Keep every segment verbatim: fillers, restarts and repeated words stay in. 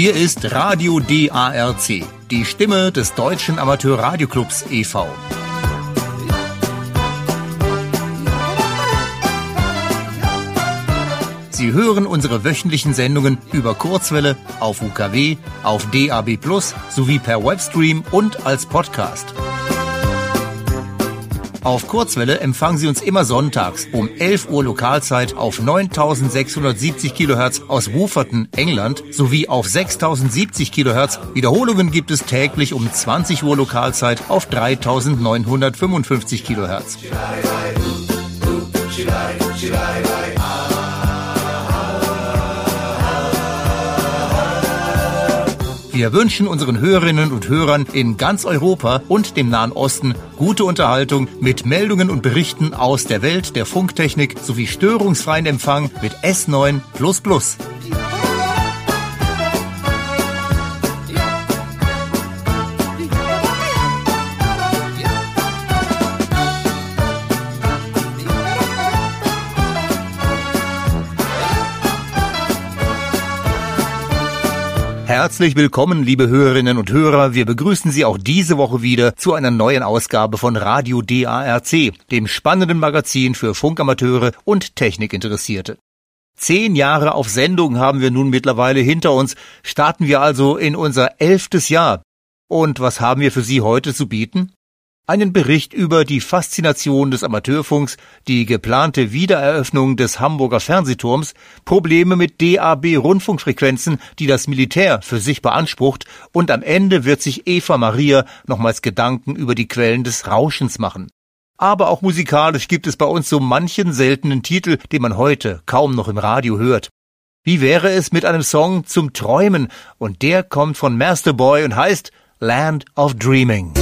Hier ist Radio D A R C, die Stimme des Deutschen Amateurradioclubs e V Sie hören unsere wöchentlichen Sendungen über Kurzwelle, auf U K W, auf D A B plus, sowie per Webstream und als Podcast. Auf Kurzwelle empfangen Sie uns immer sonntags um elf Uhr Lokalzeit auf neuntausendsechshundertsiebzig Kilohertz aus Wooferton, England, sowie auf sechstausendsiebzig Kilohertz. Wiederholungen gibt es täglich um zwanzig Uhr Lokalzeit auf dreitausendneunhundertfünfundfünfzig Kilohertz. Wir wünschen unseren Hörerinnen und Hörern in ganz Europa und dem Nahen Osten gute Unterhaltung mit Meldungen und Berichten aus der Welt der Funktechnik sowie störungsfreien Empfang mit S neun plus plus. Herzlich willkommen, liebe Hörerinnen und Hörer. Wir begrüßen Sie auch diese Woche wieder zu einer neuen Ausgabe von Radio D A R C, dem spannenden Magazin für Funkamateure und Technikinteressierte. Zehn Jahre auf Sendung haben wir nun mittlerweile hinter uns, starten wir also in unser elftes Jahr. Und was haben wir für Sie heute zu bieten? Einen Bericht über die Faszination des Amateurfunks, die geplante Wiedereröffnung des Hamburger Fernsehturms, Probleme mit D A B-Rundfunkfrequenzen, die das Militär für sich beansprucht, und am Ende wird sich Eva Maria nochmals Gedanken über die Quellen des Rauschens machen. Aber auch musikalisch gibt es bei uns so manchen seltenen Titel, den man heute kaum noch im Radio hört. Wie wäre es mit einem Song zum Träumen? Und der kommt von Master Boy und heißt Land of Dreaming.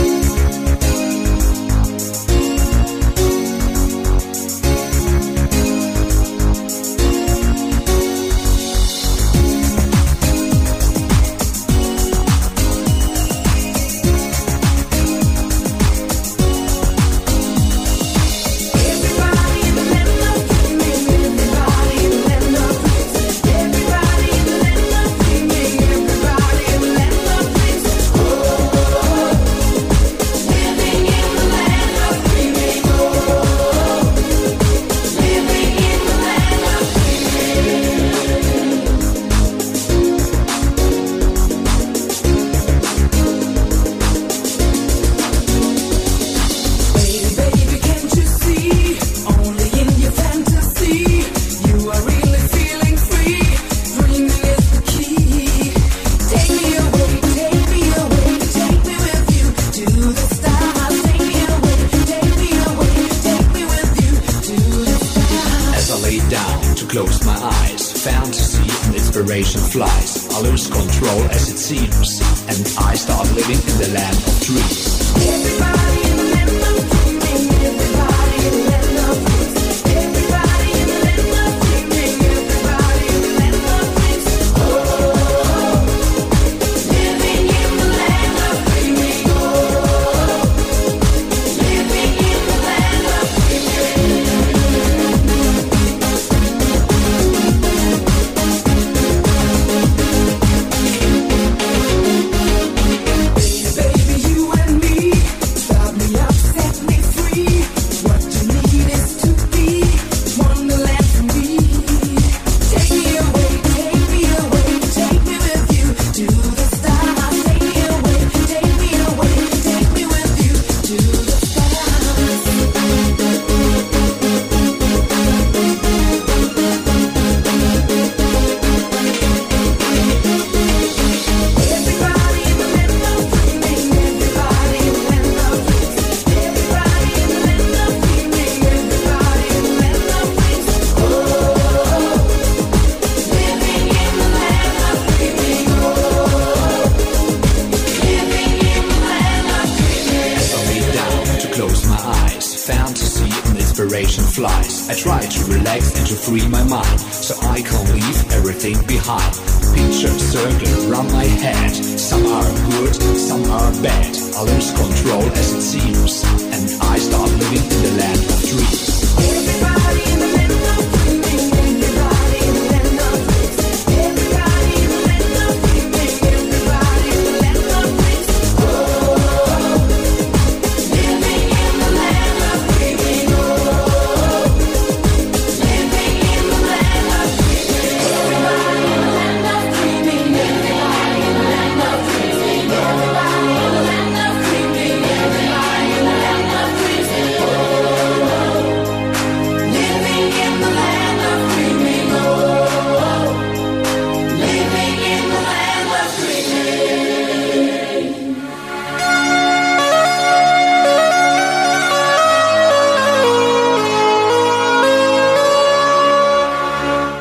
Flies. I try to relax and to free my mind, so I can leave everything behind. Pictures circle around my head. Some are good, some are bad. I lose control as it seems, and I start living in the land of dreams. Everybody in the land of dreaming. Everybody in the land of dreams. Everybody in the land of dreaming.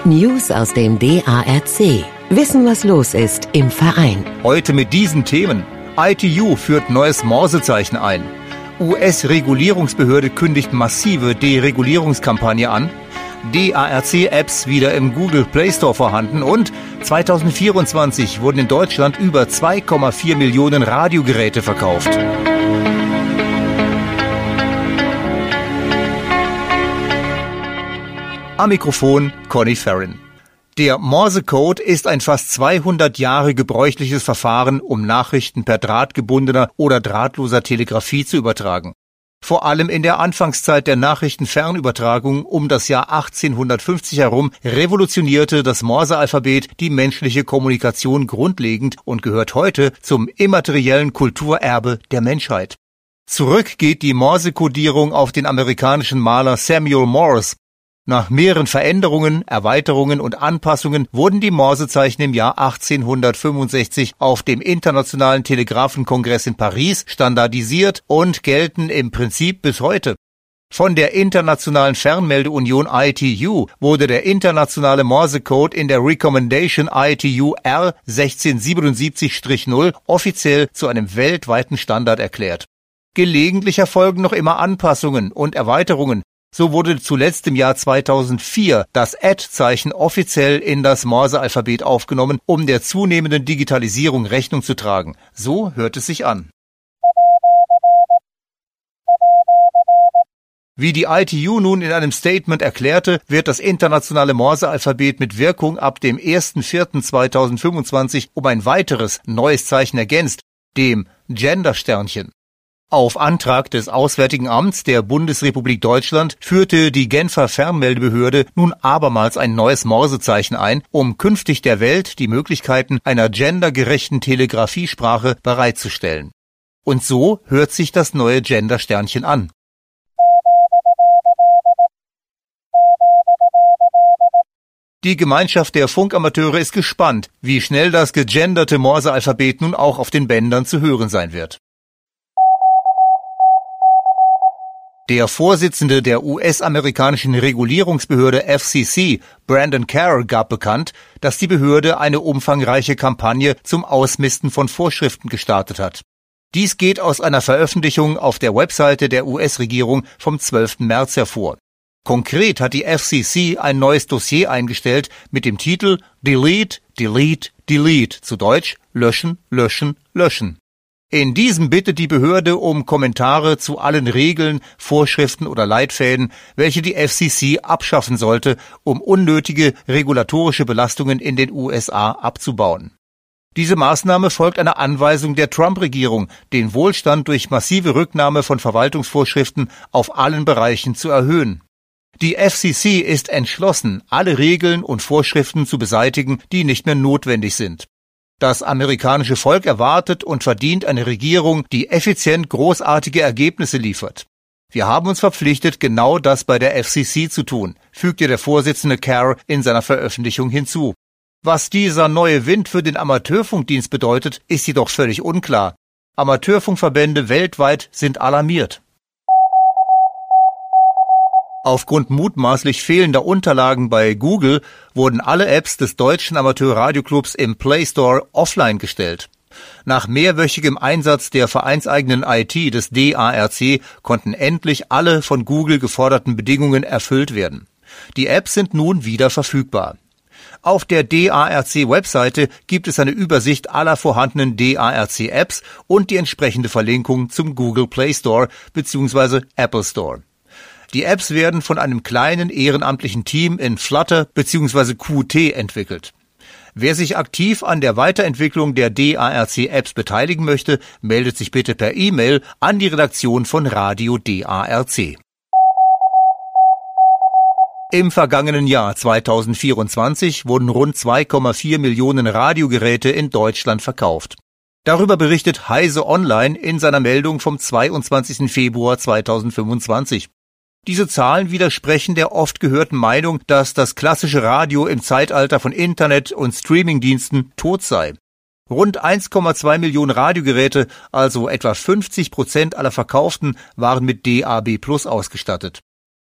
News aus dem D A R C. Wissen, was los ist im Verein. Heute mit diesen Themen. I T U führt neues Morsezeichen ein. U S-Regulierungsbehörde kündigt massive Deregulierungskampagne an. D A R C-Apps wieder im Google Play Store vorhanden und zwanzig vierundzwanzig wurden in Deutschland über zwei Komma vier Millionen Radiogeräte verkauft. Am Mikrofon Conny Farron. Der Morsecode ist ein fast zweihundert Jahre gebräuchliches Verfahren, um Nachrichten per drahtgebundener oder drahtloser Telegrafie zu übertragen. Vor allem in der Anfangszeit der Nachrichtenfernübertragung um das Jahr achtzehnhundertfünfzig herum revolutionierte das Morsealphabet die menschliche Kommunikation grundlegend und gehört heute zum immateriellen Kulturerbe der Menschheit. Zurück geht die Morsekodierung auf den amerikanischen Maler Samuel Morse. Nach mehreren Veränderungen, Erweiterungen und Anpassungen wurden die Morsezeichen im Jahr achtzehnhundertfünfundsechzig auf dem Internationalen Telegraphenkongress in Paris standardisiert und gelten im Prinzip bis heute. Von der Internationalen Fernmeldeunion I T U wurde der internationale Morsecode in der Recommendation I T U R sechzehnhundertsiebenundsiebzig null offiziell zu einem weltweiten Standard erklärt. Gelegentlich erfolgen noch immer Anpassungen und Erweiterungen. So wurde zuletzt im Jahr zweitausendvier das Ad-Zeichen offiziell in das Morsealphabet aufgenommen, um der zunehmenden Digitalisierung Rechnung zu tragen. So hört es sich an. Wie die I T U nun in einem Statement erklärte, wird das internationale Morsealphabet mit Wirkung ab dem erster vierter zweitausendfünfundzwanzig um ein weiteres neues Zeichen ergänzt, dem Gender-Sternchen. Auf Antrag des Auswärtigen Amts der Bundesrepublik Deutschland führte die Genfer Fernmeldebehörde nun abermals ein neues Morsezeichen ein, um künftig der Welt die Möglichkeiten einer gendergerechten Telegrafiesprache bereitzustellen. Und so hört sich das neue Gender-Sternchen an. Die Gemeinschaft der Funkamateure ist gespannt, wie schnell das gegenderte Morsealphabet nun auch auf den Bändern zu hören sein wird. Der Vorsitzende der U S-amerikanischen Regulierungsbehörde F C C, Brandon Carr, gab bekannt, dass die Behörde eine umfangreiche Kampagne zum Ausmisten von Vorschriften gestartet hat. Dies geht aus einer Veröffentlichung auf der Webseite der U S-Regierung vom zwölften März hervor. Konkret hat die F C C ein neues Dossier eingestellt mit dem Titel Delete, Delete, Delete, zu Deutsch Löschen, Löschen, Löschen. In diesem bittet die Behörde um Kommentare zu allen Regeln, Vorschriften oder Leitfäden, welche die F C C abschaffen sollte, um unnötige regulatorische Belastungen in den U S A abzubauen. Diese Maßnahme folgt einer Anweisung der Trump-Regierung, den Wohlstand durch massive Rücknahme von Verwaltungsvorschriften auf allen Bereichen zu erhöhen. Die F C C ist entschlossen, alle Regeln und Vorschriften zu beseitigen, die nicht mehr notwendig sind. Das amerikanische Volk erwartet und verdient eine Regierung, die effizient großartige Ergebnisse liefert. Wir haben uns verpflichtet, genau das bei der F C C zu tun, fügte der Vorsitzende Carr in seiner Veröffentlichung hinzu. Was dieser neue Wind für den Amateurfunkdienst bedeutet, ist jedoch völlig unklar. Amateurfunkverbände weltweit sind alarmiert. Aufgrund mutmaßlich fehlender Unterlagen bei Google wurden alle Apps des Deutschen Amateurradioclubs im Play Store offline gestellt. Nach mehrwöchigem Einsatz der vereinseigenen I T des D A R C konnten endlich alle von Google geforderten Bedingungen erfüllt werden. Die Apps sind nun wieder verfügbar. Auf der D A R C-Webseite gibt es eine Übersicht aller vorhandenen D A R C-Apps und die entsprechende Verlinkung zum Google Play Store bzw. Apple Store. Die Apps werden von einem kleinen ehrenamtlichen Team in Flutter bzw. Qt entwickelt. Wer sich aktiv an der Weiterentwicklung der D A R C-Apps beteiligen möchte, meldet sich bitte per E-Mail an die Redaktion von Radio D A R C. Im vergangenen Jahr zweitausendvierundzwanzig wurden rund zwei Komma vier Millionen Radiogeräte in Deutschland verkauft. Darüber berichtet Heise Online in seiner Meldung vom zweiundzwanzigsten Februar zweitausendfünfundzwanzig. Diese Zahlen widersprechen der oft gehörten Meinung, dass das klassische Radio im Zeitalter von Internet und Streamingdiensten tot sei. Rund eins Komma zwei Millionen Radiogeräte, also etwa fünfzig Prozent aller verkauften, waren mit D A B Plus ausgestattet.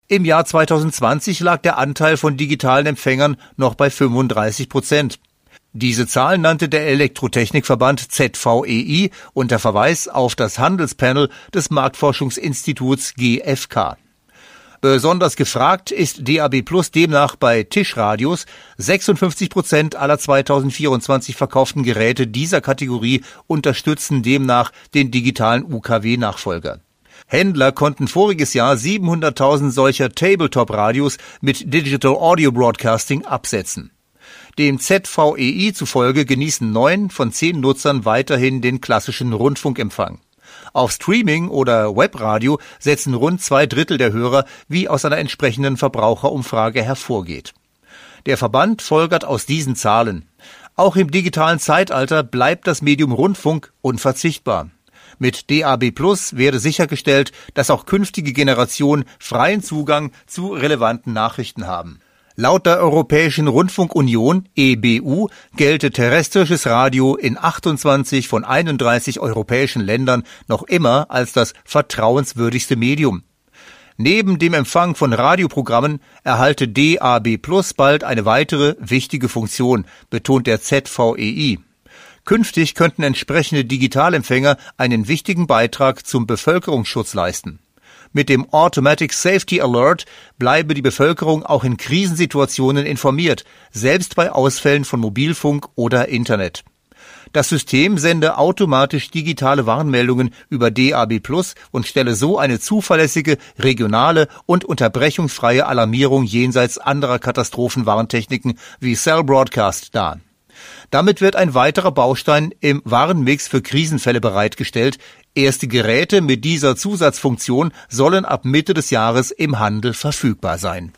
Im Jahr zweitausendzwanzig lag der Anteil von digitalen Empfängern noch bei fünfunddreißig Prozent. Diese Zahl nannte der Elektrotechnikverband Z V E I unter Verweis auf das Handelspanel des Marktforschungsinstituts G F K. Besonders gefragt ist D A B Plus demnach bei Tischradios. sechsundfünfzig Prozent aller zweitausendvierundzwanzig verkauften Geräte dieser Kategorie unterstützen demnach den digitalen U K W-Nachfolger. Händler konnten voriges Jahr siebenhunderttausend solcher Tabletop-Radios mit Digital Audio Broadcasting absetzen. Dem Z V E I zufolge genießen neun von zehn Nutzern weiterhin den klassischen Rundfunkempfang. Auf Streaming oder Webradio setzen rund zwei Drittel der Hörer, wie aus einer entsprechenden Verbraucherumfrage hervorgeht. Der Verband folgert aus diesen Zahlen: Auch im digitalen Zeitalter bleibt das Medium Rundfunk unverzichtbar. Mit D A B Plus werde sichergestellt, dass auch künftige Generationen freien Zugang zu relevanten Nachrichten haben. Laut der Europäischen Rundfunkunion E B U gelte terrestrisches Radio in achtundzwanzig von einunddreißig europäischen Ländern noch immer als das vertrauenswürdigste Medium. Neben dem Empfang von Radioprogrammen erhalte D A B Plus bald eine weitere wichtige Funktion, betont der Z V E I. Künftig könnten entsprechende Digitalempfänger einen wichtigen Beitrag zum Bevölkerungsschutz leisten. Mit dem Automatic Safety Alert bleibe die Bevölkerung auch in Krisensituationen informiert, selbst bei Ausfällen von Mobilfunk oder Internet. Das System sende automatisch digitale Warnmeldungen über D A B Plus und stelle so eine zuverlässige, regionale und unterbrechungsfreie Alarmierung jenseits anderer Katastrophenwarntechniken wie Cell Broadcast dar. Damit wird ein weiterer Baustein im Warnmix für Krisenfälle bereitgestellt. Erste Geräte mit dieser Zusatzfunktion sollen ab Mitte des Jahres im Handel verfügbar sein.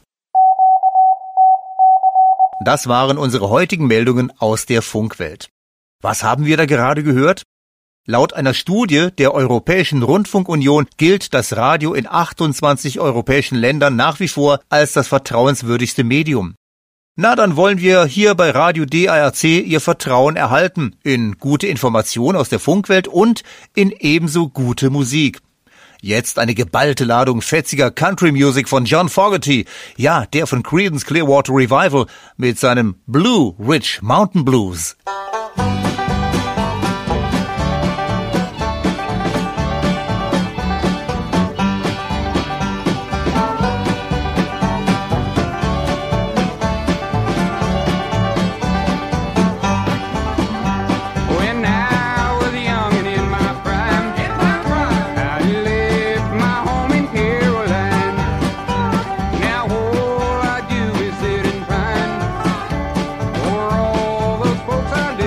Das waren unsere heutigen Meldungen aus der Funkwelt. Was haben wir da gerade gehört? Laut einer Studie der Europäischen Rundfunkunion gilt das Radio in achtundzwanzig europäischen Ländern nach wie vor als das vertrauenswürdigste Medium. Na, dann wollen wir hier bei Radio D A R C Ihr Vertrauen erhalten in gute Informationen aus der Funkwelt und in ebenso gute Musik. Jetzt eine geballte Ladung fetziger Country Music von John Fogerty, ja, der von Creedence Clearwater Revival mit seinem Blue Ridge Mountain Blues. I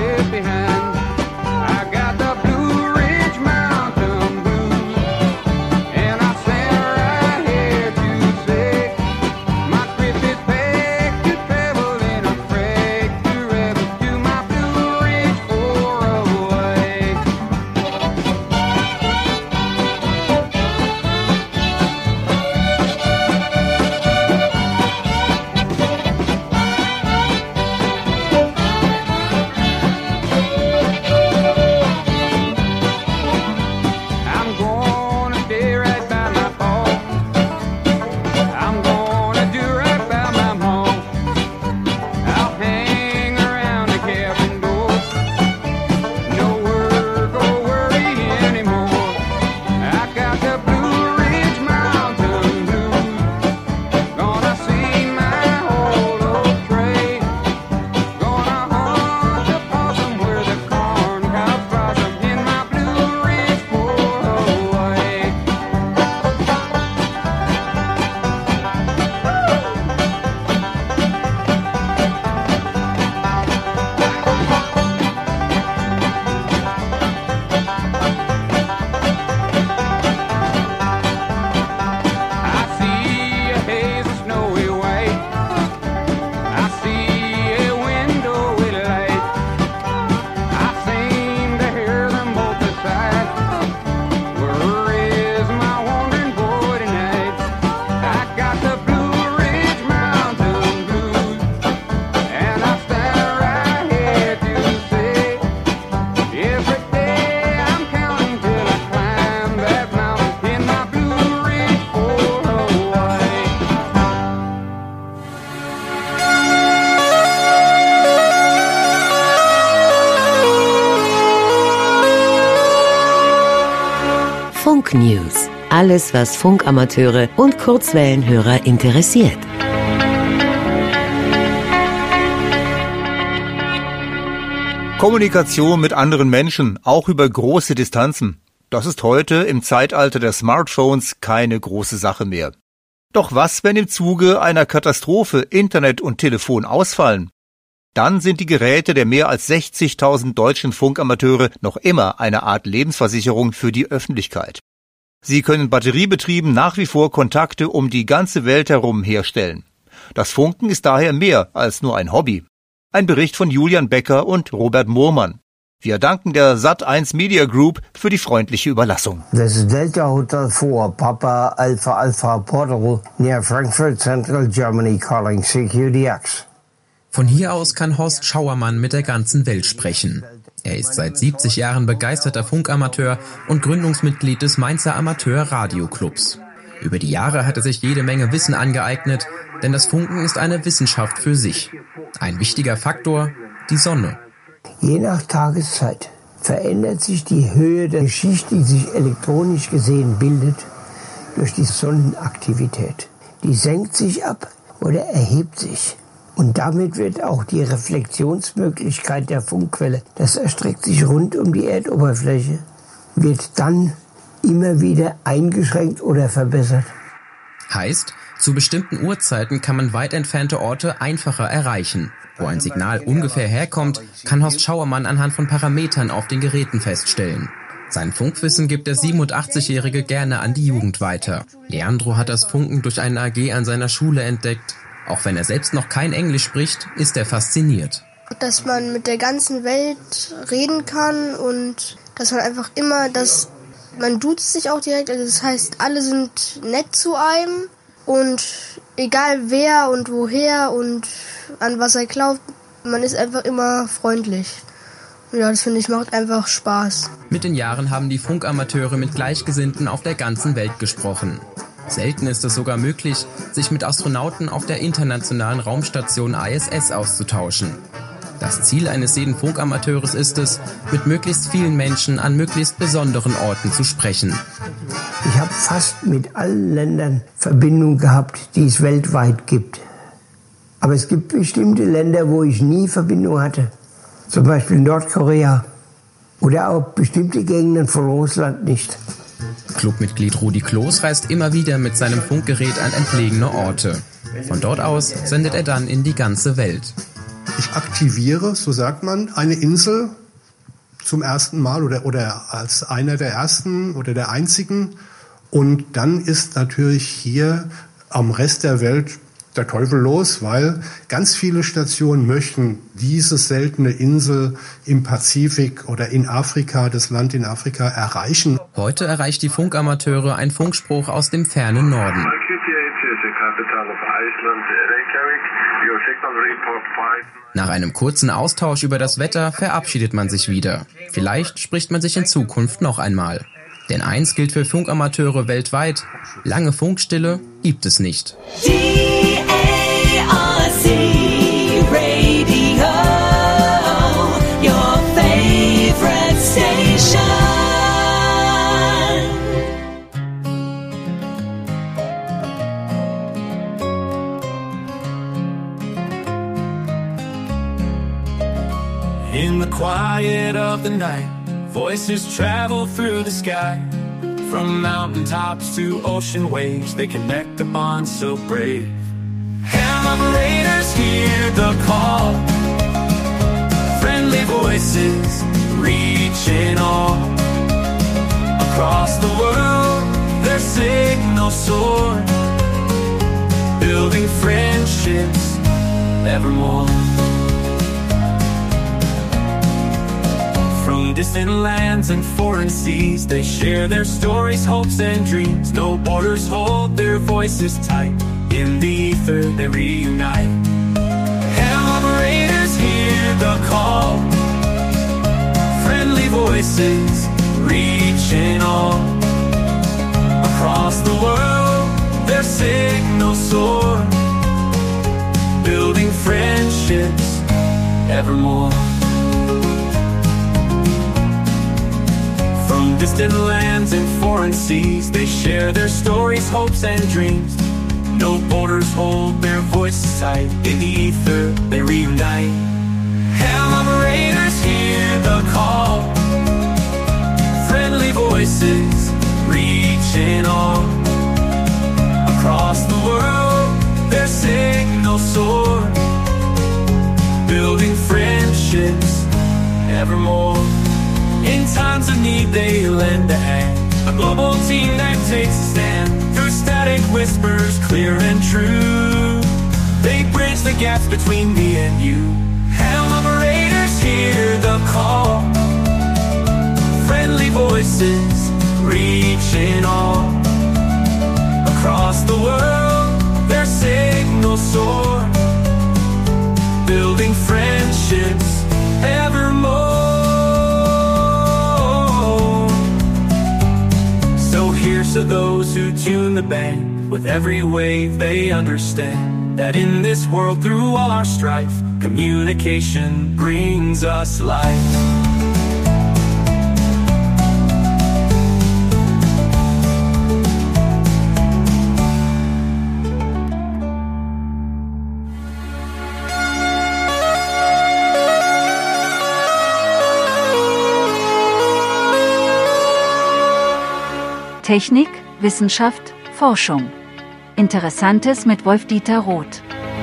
Funk News. Alles, was Funkamateure und Kurzwellenhörer interessiert. Kommunikation mit anderen Menschen, auch über große Distanzen. Das ist heute im Zeitalter der Smartphones keine große Sache mehr. Doch was, wenn im Zuge einer Katastrophe Internet und Telefon ausfallen? Dann sind die Geräte der mehr als sechzigtausend deutschen Funkamateure noch immer eine Art Lebensversicherung für die Öffentlichkeit. Sie können batteriebetrieben nach wie vor Kontakte um die ganze Welt herum herstellen. Das Funken ist daher mehr als nur ein Hobby. Ein Bericht von Julian Becker und Robert Moormann. Wir danken der Sat eins Media Group für die freundliche Überlassung. Das ist Delta Hotel vier, Papa Alpha Alpha Portal, near Frankfurt, Central Germany, calling C Q D X. Von hier aus kann Horst Schauermann mit der ganzen Welt sprechen. Er ist seit siebzig Jahren begeisterter Funkamateur und Gründungsmitglied des Mainzer Amateur-Radioclubs. Über die Jahre hat er sich jede Menge Wissen angeeignet, denn das Funken ist eine Wissenschaft für sich. Ein wichtiger Faktor, die Sonne. Je nach Tageszeit verändert sich die Höhe der Schicht, die sich elektronisch gesehen bildet, durch die Sonnenaktivität. Die senkt sich ab oder erhebt sich. Und damit wird auch die Reflexionsmöglichkeit der Funkquelle, das erstreckt sich rund um die Erdoberfläche, wird dann immer wieder eingeschränkt oder verbessert. Heißt, zu bestimmten Uhrzeiten kann man weit entfernte Orte einfacher erreichen. Wo ein Signal ungefähr herkommt, kann Horst Schauermann anhand von Parametern auf den Geräten feststellen. Sein Funkwissen gibt der siebenundachtzigjährige gerne an die Jugend weiter. Leandro hat das Funken durch eine A G an seiner Schule entdeckt. Auch wenn er selbst noch kein Englisch spricht, ist er fasziniert. Dass man mit der ganzen Welt reden kann und dass man einfach immer, dass man duzt sich auch direkt, also das heißt, alle sind nett zu einem und egal wer und woher und an was er glaubt, man ist einfach immer freundlich. Ja, das finde ich macht einfach Spaß. Mit den Jahren haben die Funkamateure mit Gleichgesinnten auf der ganzen Welt gesprochen. Selten ist es sogar möglich, sich mit Astronauten auf der internationalen Raumstation I S S auszutauschen. Das Ziel eines jeden Funkamateurs ist es, mit möglichst vielen Menschen an möglichst besonderen Orten zu sprechen. Ich habe fast mit allen Ländern Verbindung gehabt, die es weltweit gibt. Aber es gibt bestimmte Länder, wo ich nie Verbindung hatte. Zum Beispiel Nordkorea oder auch bestimmte Gegenden von Russland nicht. Clubmitglied Rudi Kloß reist immer wieder mit seinem Funkgerät an entlegene Orte. Von dort aus sendet er dann in die ganze Welt. Ich aktiviere, so sagt man, eine Insel zum ersten Mal oder, oder als einer der ersten oder der einzigen. Und dann ist natürlich hier am Rest der Welt der Teufel los, weil ganz viele Stationen möchten diese seltene Insel im Pazifik oder in Afrika, das Land in Afrika, erreichen. Heute erreicht die Funkamateure ein Funkspruch aus dem fernen Norden. Nach einem kurzen Austausch über das Wetter verabschiedet man sich wieder. Vielleicht spricht man sich in Zukunft noch einmal. Denn eins gilt für Funkamateure weltweit: lange Funkstille gibt es nicht. D A R C Radio, your favorite station. In the quiet of the night, voices travel through the sky. From mountaintops to ocean waves, they connect the bond so brave. Ham operators hear the call. Friendly voices reaching all. Across the world, their signals soar. Building friendships evermore. From distant lands and foreign seas, they share their stories, hopes and dreams. No borders hold their voices tight. In the ether they reunite. Ham operators hear the call. Friendly voices reaching all. Across the world their signals soar. Building friendships evermore. From distant lands and foreign seas, they share their stories, hopes and dreams. No borders hold their voices tight. In the ether they reunite. Ham operators hear the call. Friendly voices reaching all. Across the world their signals soar, building friendships evermore. In times of need they lend a hand. A global team that takes a stand. Through static whispers, clear and true, they bridge the gaps between me and you. Helm operators hear the call. Friendly voices reaching all. Across the world, their signals soar, building friendships evermore. Here's to those who tune the band. With every wave they understand that in this world, through all our strife, communication brings us life. Technik, Wissenschaft, Forschung. Interessantes mit Wolf-Dieter Roth.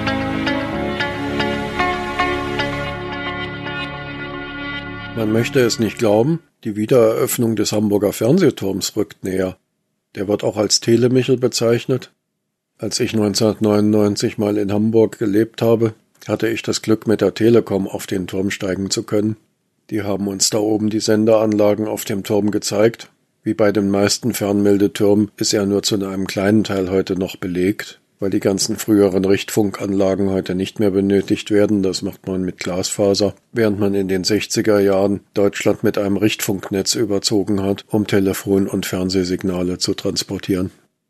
Man möchte es nicht glauben, die Wiedereröffnung des Hamburger Fernsehturms rückt näher. Der wird auch als Telemichel bezeichnet. Als ich neunzehnhundertneunundneunzig mal in Hamburg gelebt habe, hatte ich das Glück, mit der Telekom auf den Turm steigen zu können. Die haben uns da oben die Sendeanlagen auf dem Turm gezeigt. Wie bei den meisten Fernmeldetürmen ist er nur zu einem kleinen Teil heute noch belegt, weil die ganzen früheren Richtfunkanlagen heute nicht mehr benötigt werden. Das macht man mit Glasfaser, während man in den sechziger Jahren Deutschland mit einem Richtfunknetz überzogen hat, um Telefon- und Fernsehsignale zu transportieren.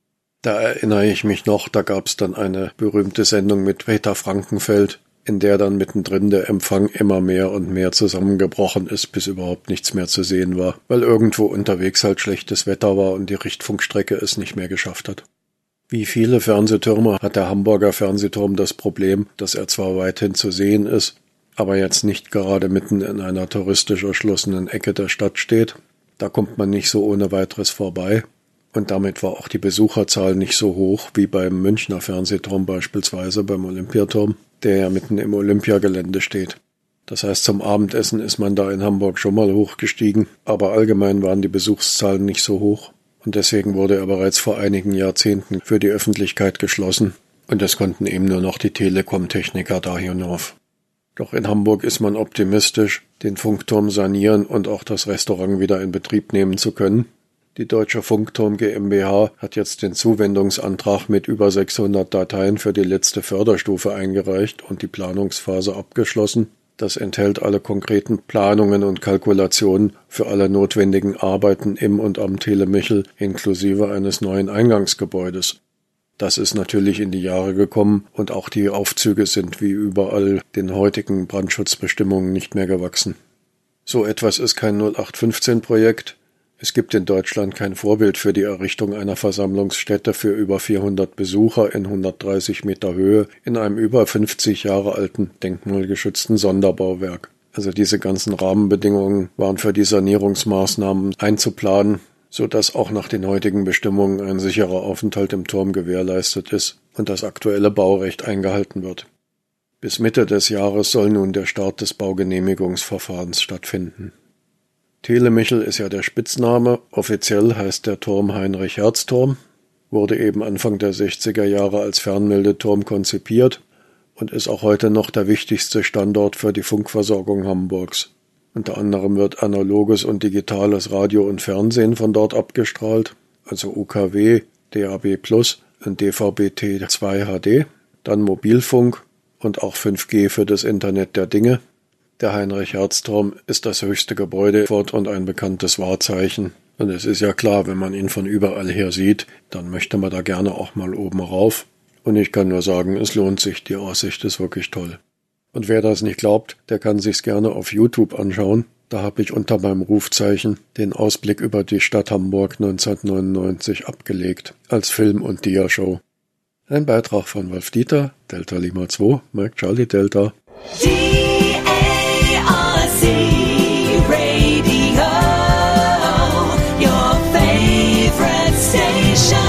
Da erinnere ich mich noch, da gab es dann eine berühmte Sendung mit Peter Frankenfeld, in der dann mittendrin der Empfang immer mehr und mehr zusammengebrochen ist, bis überhaupt nichts mehr zu sehen war, weil irgendwo unterwegs halt schlechtes Wetter war und die Richtfunkstrecke es nicht mehr geschafft hat. Wie viele Fernsehtürme hat der Hamburger Fernsehturm das Problem, dass er zwar weithin zu sehen ist, aber jetzt nicht gerade mitten in einer touristisch erschlossenen Ecke der Stadt steht. Da kommt man nicht so ohne weiteres vorbei. Und damit war auch die Besucherzahl nicht so hoch wie beim Münchner Fernsehturm beispielsweise, beim Olympiaturm, der ja mitten im Olympiagelände steht. Das heißt, zum Abendessen ist man da in Hamburg schon mal hochgestiegen, aber allgemein waren die Besuchszahlen nicht so hoch. Und deswegen wurde er bereits vor einigen Jahrzehnten für die Öffentlichkeit geschlossen. Und es konnten eben nur noch die Telekom-Techniker da hinauf. Doch in Hamburg ist man optimistisch, den Funkturm sanieren und auch das Restaurant wieder in Betrieb nehmen zu können. Die Deutsche Funkturm GmbH hat jetzt den Zuwendungsantrag mit über sechshundert Dateien für die letzte Förderstufe eingereicht und die Planungsphase abgeschlossen. Das enthält alle konkreten Planungen und Kalkulationen für alle notwendigen Arbeiten im und am Telemichel inklusive eines neuen Eingangsgebäudes. Das ist natürlich in die Jahre gekommen und auch die Aufzüge sind wie überall den heutigen Brandschutzbestimmungen nicht mehr gewachsen. So etwas ist kein null acht fünfzehn Projekt. Es gibt in Deutschland kein Vorbild für die Errichtung einer Versammlungsstätte für über vierhundert Besucher in hundertdreißig Meter Höhe in einem über fünfzig Jahre alten denkmalgeschützten Sonderbauwerk. Also diese ganzen Rahmenbedingungen waren für die Sanierungsmaßnahmen einzuplanen, so dass auch nach den heutigen Bestimmungen ein sicherer Aufenthalt im Turm gewährleistet ist und das aktuelle Baurecht eingehalten wird. Bis Mitte des Jahres soll nun der Start des Baugenehmigungsverfahrens stattfinden. Telemichel ist ja der Spitzname, offiziell heißt der Turm Heinrich-Hertz-Turm, wurde eben Anfang der sechziger Jahre als Fernmeldeturm konzipiert und ist auch heute noch der wichtigste Standort für die Funkversorgung Hamburgs. Unter anderem wird analoges und digitales Radio und Fernsehen von dort abgestrahlt, also U K W, D A B plus und D V B T zwei H D, dann Mobilfunk und auch fünf G für das Internet der Dinge. Der Heinrich-Hertz-Turm ist das höchste Gebäude fort und ein bekanntes Wahrzeichen. Und es ist ja klar, wenn man ihn von überall her sieht, dann möchte man da gerne auch mal oben rauf. Und ich kann nur sagen, es lohnt sich, die Aussicht ist wirklich toll. Und wer das nicht glaubt, der kann sich's gerne auf YouTube anschauen. Da Da habe ich unter meinem Rufzeichen den Ausblick über die Stadt Hamburg neunzehnhundertneunundneunzig abgelegt, als Film- und Diashow. Ein Beitrag von Wolf Dieter, Delta Lima zwei, Mike Charlie Delta. D A R C Radio, your favorite station.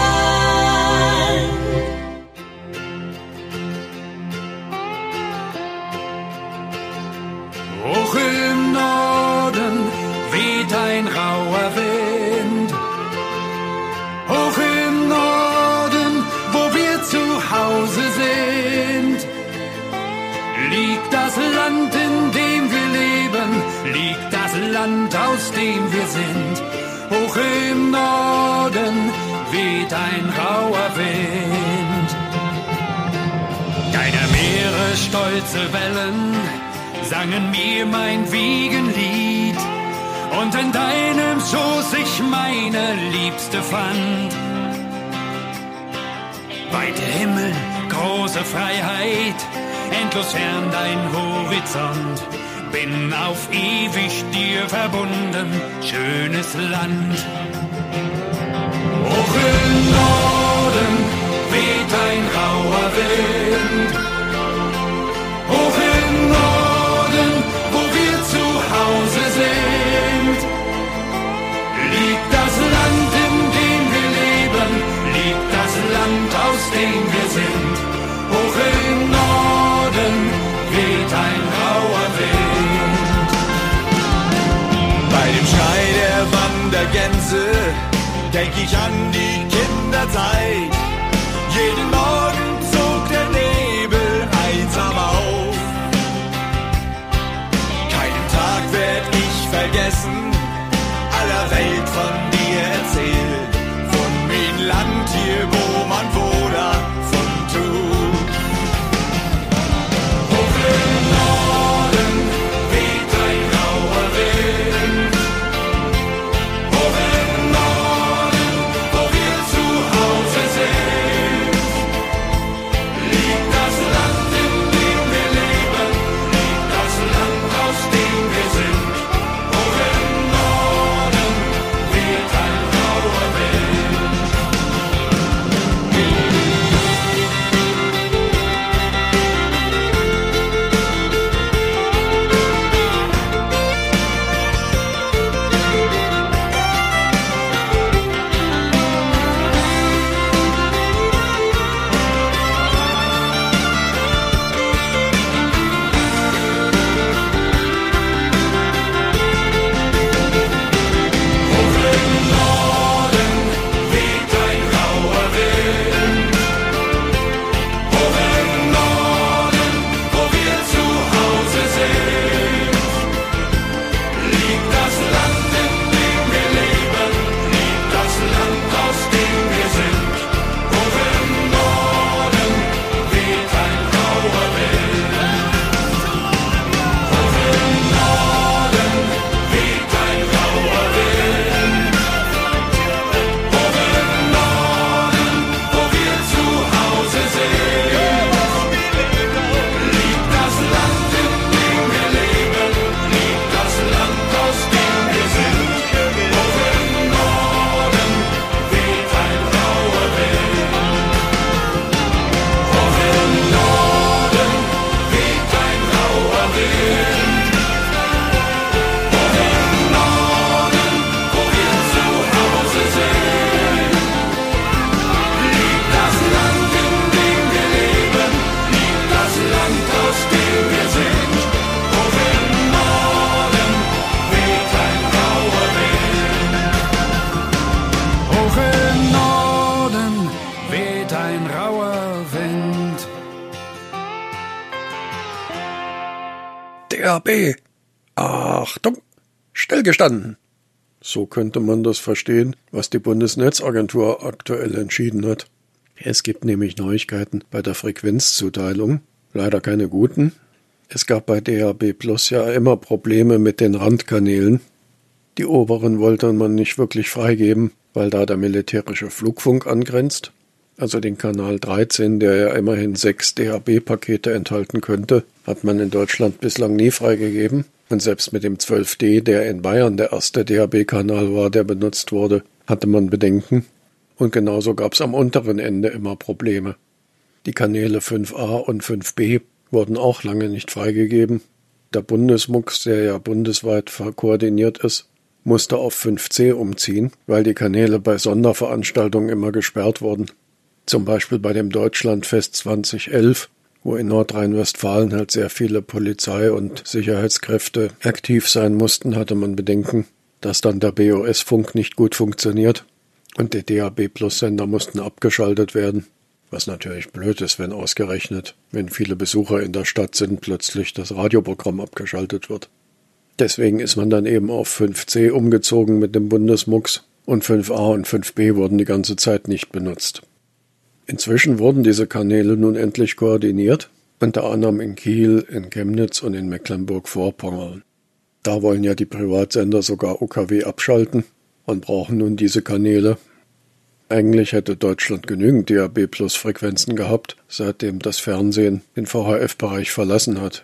Hoch im Norden weht ein rauer Wind. Hoch im Norden, wo wir zu Hause sind, liegt das Land, in dem wir leben, liegt das Land, aus dem wir sind. Hoch im Norden weht ein rauer Wind. Deine Meere stolze Wellen sangen mir mein Wiegenlied, und in deinem Schoß ich meine Liebste fand. Weite Himmel, große Freiheit, endlos fern dein Horizont, bin auf ewig dir verbunden, schönes Land. Hoch im Norden weht ein rauer Wind. Hoch im Norden, wo wir zu Hause sind, liegt das Land, in dem wir leben, liegt das Land, aus dem wir sind. Hoch im Norden weht ein rauer Wind. Bei dem Schrei der Wandergänse denk ich an die Kinderzeit. Jeden Morgen zog der Nebel einsam auf. Keinen Tag werd ich vergessen, aller Welt von dir erzählt. Von dem Land hier, wo man wohler von tut. Hoch im Norden weht ein rauer Wind. Hoch im Norden, wo wir zu Hause sind, liegt das Land, in dem wir leben, liegt das Land, aus dem wir sind. Hoch im Norden weht ein rauer Wind. D A B. Achtung, stillgestanden. So könnte man das verstehen, was die Bundesnetzagentur aktuell entschieden hat. Es gibt nämlich Neuigkeiten bei der Frequenzzuteilung, leider keine guten. Es gab bei D A B Plus ja immer Probleme mit den Randkanälen. Die oberen wollte man nicht wirklich freigeben, weil da der militärische Flugfunk angrenzt. Also den Kanal dreizehn, der ja immerhin sechs D A B-Pakete enthalten könnte, hat man in Deutschland bislang nie freigegeben. Und selbst mit dem zwölf D, der in Bayern der erste D A B-Kanal war, der benutzt wurde, hatte man Bedenken. Und genauso gab es am unteren Ende immer Probleme. Die Kanäle fünf A und fünf B wurden auch lange nicht freigegeben. Der Bundesmux, der ja bundesweit koordiniert ist, musste auf fünf C umziehen, weil die Kanäle bei Sonderveranstaltungen immer gesperrt wurden. Zum Beispiel bei dem Deutschlandfest zwanzig elf, wo in Nordrhein-Westfalen halt sehr viele Polizei- und Sicherheitskräfte aktiv sein mussten, hatte man Bedenken, dass dann der B O S-Funk nicht gut funktioniert und die D A B-Plus-Sender mussten abgeschaltet werden. Was natürlich blöd ist, wenn ausgerechnet, wenn viele Besucher in der Stadt sind, plötzlich das Radioprogramm abgeschaltet wird. Deswegen ist man dann eben auf fünf C umgezogen mit dem Bundesmux und fünf A und fünf B wurden die ganze Zeit nicht benutzt. Inzwischen wurden diese Kanäle nun endlich koordiniert, unter anderem in Kiel, in Chemnitz und in Mecklenburg-Vorpommern. Da wollen ja die Privatsender sogar U K W abschalten und brauchen nun diese Kanäle. Eigentlich hätte Deutschland genügend D A B-Plus-Frequenzen gehabt, seitdem das Fernsehen den V H F-Bereich verlassen hat.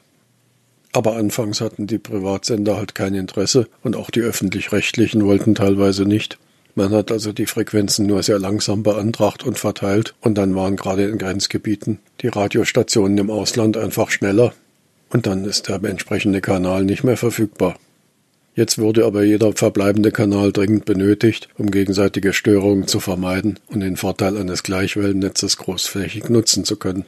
Aber anfangs hatten die Privatsender halt kein Interesse und auch die öffentlich-rechtlichen wollten teilweise nicht. Man hat also die Frequenzen nur sehr langsam beantragt und verteilt und dann waren gerade in Grenzgebieten die Radiostationen im Ausland einfach schneller und dann ist der entsprechende Kanal nicht mehr verfügbar. Jetzt wurde aber jeder verbleibende Kanal dringend benötigt, um gegenseitige Störungen zu vermeiden und den Vorteil eines Gleichwellennetzes großflächig nutzen zu können.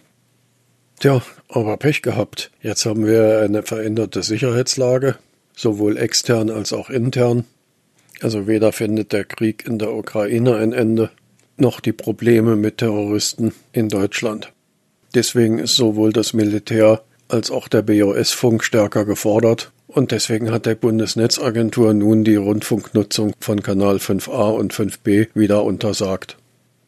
Tja, aber Pech gehabt. Jetzt haben wir eine veränderte Sicherheitslage, sowohl extern als auch intern. Also weder findet der Krieg in der Ukraine ein Ende, noch die Probleme mit Terroristen in Deutschland. Deswegen ist sowohl das Militär als auch der B O S-Funk stärker gefordert. Und deswegen hat der Bundesnetzagentur nun die Rundfunknutzung von Kanal fünf A und fünf B wieder untersagt.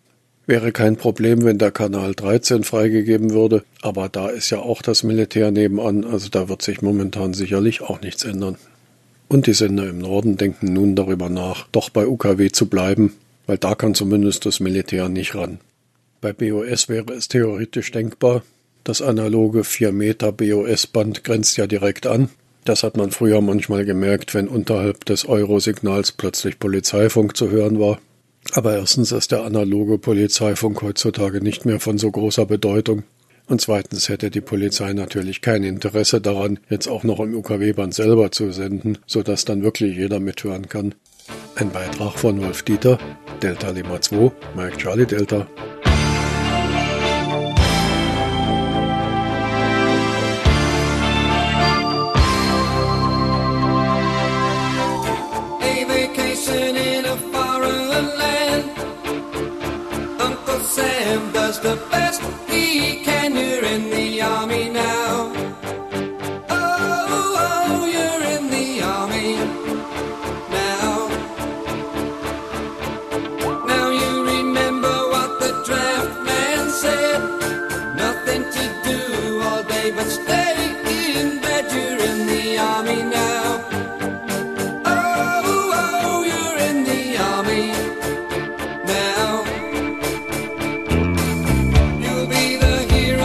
Wäre kein Problem, wenn der Kanal dreizehn freigegeben würde, aber da ist ja auch das Militär nebenan, also da wird sich momentan sicherlich auch nichts ändern. Und die Sender im Norden denken nun darüber nach, doch bei U K W zu bleiben, weil da kann zumindest das Militär nicht ran. Bei B O S wäre es theoretisch denkbar, das analoge vier Meter B O S-Band grenzt ja direkt an. Das hat man früher manchmal gemerkt, wenn unterhalb des Eurosignals plötzlich Polizeifunk zu hören war. Aber erstens ist der analoge Polizeifunk heutzutage nicht mehr von so großer Bedeutung. Und zweitens hätte die Polizei natürlich kein Interesse daran, jetzt auch noch im U K W-Band selber zu senden, sodass dann wirklich jeder mithören kann. Ein Beitrag von Wolf Dieter, Delta Lima zwei, Mike Charlie Delta. Sam does the best he can. You're in the army now. Oh, oh, you're in the army now. Now you remember what the draft man said. Nothing to do all day but stay in bed. You're in the army now. Oh, oh, you're in the army now. You'll be the hero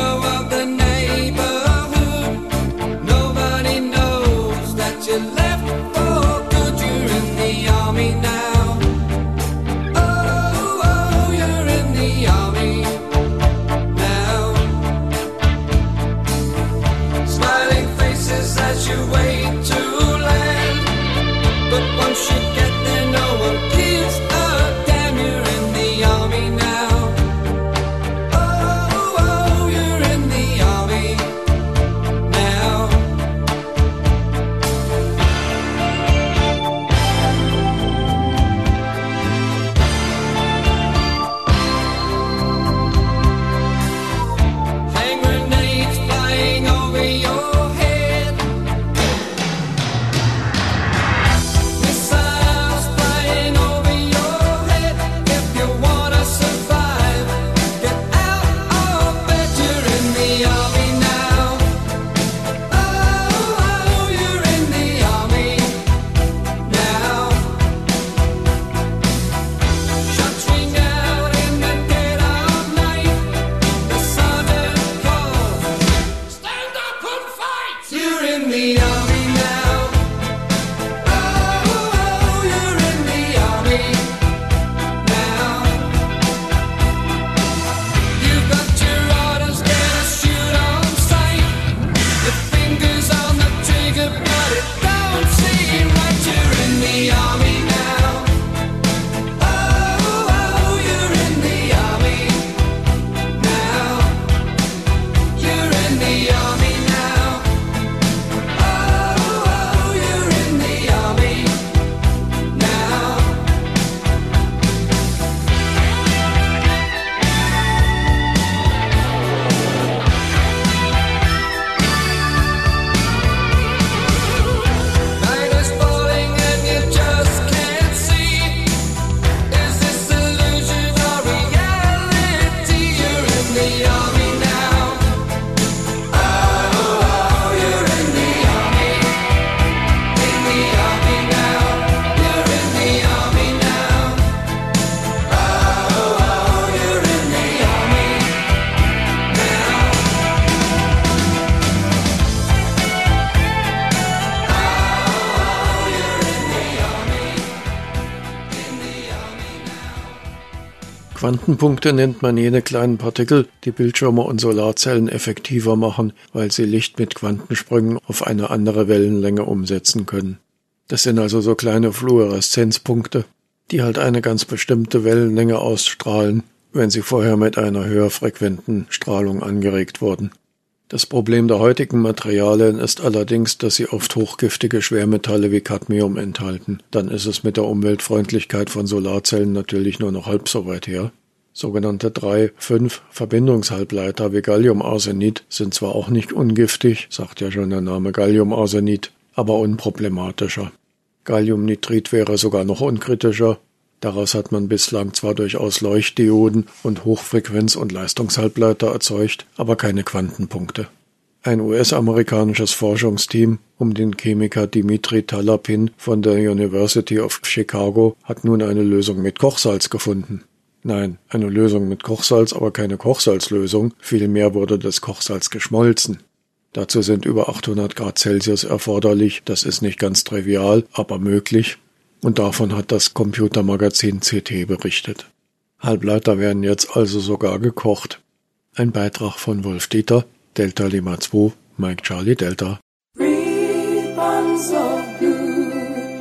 Quantenpunkte nennt man jene kleinen Partikel, die Bildschirme und Solarzellen effektiver machen, weil sie Licht mit Quantensprüngen auf eine andere Wellenlänge umsetzen können. Das sind also so kleine Fluoreszenzpunkte, die halt eine ganz bestimmte Wellenlänge ausstrahlen, wenn sie vorher mit einer höher frequenten Strahlung angeregt wurden. Das Problem der heutigen Materialien ist allerdings, dass sie oft hochgiftige Schwermetalle wie Cadmium enthalten. Dann ist es mit der Umweltfreundlichkeit von Solarzellen natürlich nur noch halb so weit her. Sogenannte drei fünf Verbindungshalbleiter wie Galliumarsenid sind zwar auch nicht ungiftig, sagt ja schon der Name Galliumarsenid, aber unproblematischer. Galliumnitrid wäre sogar noch unkritischer. Daraus hat man bislang zwar durchaus Leuchtdioden und Hochfrequenz- und Leistungshalbleiter erzeugt, aber keine Quantenpunkte. Ein U S-amerikanisches Forschungsteam um den Chemiker Dimitri Talapin von der University of Chicago hat nun eine Lösung mit Kochsalz gefunden. Nein, eine Lösung mit Kochsalz, aber keine Kochsalzlösung, vielmehr wurde das Kochsalz geschmolzen. Dazu sind über achthundert Grad Celsius erforderlich, das ist nicht ganz trivial, aber möglich. Und davon hat das Computermagazin C T berichtet. Halbleiter werden jetzt also sogar gekocht. Ein Beitrag von Wolf Dieter, Delta Lima zwei, Mike Charlie Delta. Ribbons of blue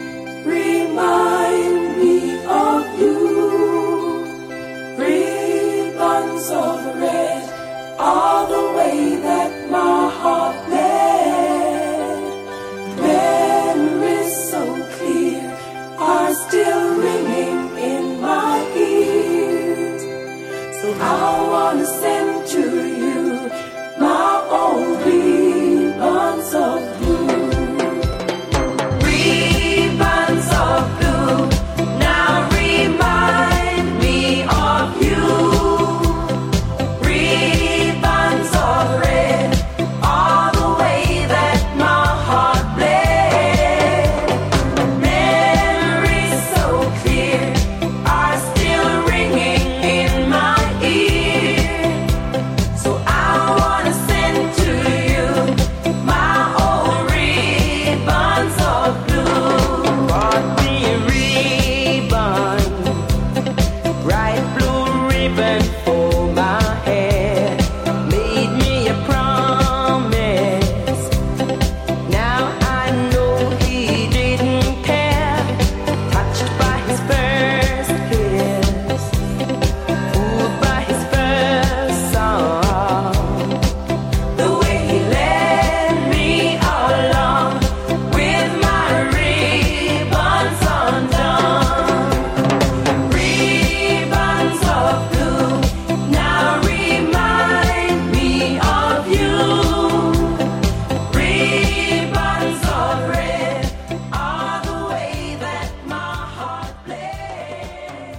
remind me of you. Ribbons of red are the way that my heart bled. Memories so clear are still ringing in my ears. So I wanna send to you my old ribbons of blue. Ribbons of blue, now remind me of you. Ribbons of red are the way that my heart bled. Memories so clear are still ringing in my ear. So I wanna send to you my old ribbons of blue. Brought me a ribbon, bright blue ribbon for my hair. Made me a promise. Now I know he didn't care. Touched by his first kiss, fooled by his first song. The way he led me along with my ribbons undone. Ribbons of blue, now remind me of you. Ribbons of red are the way that my heart bled.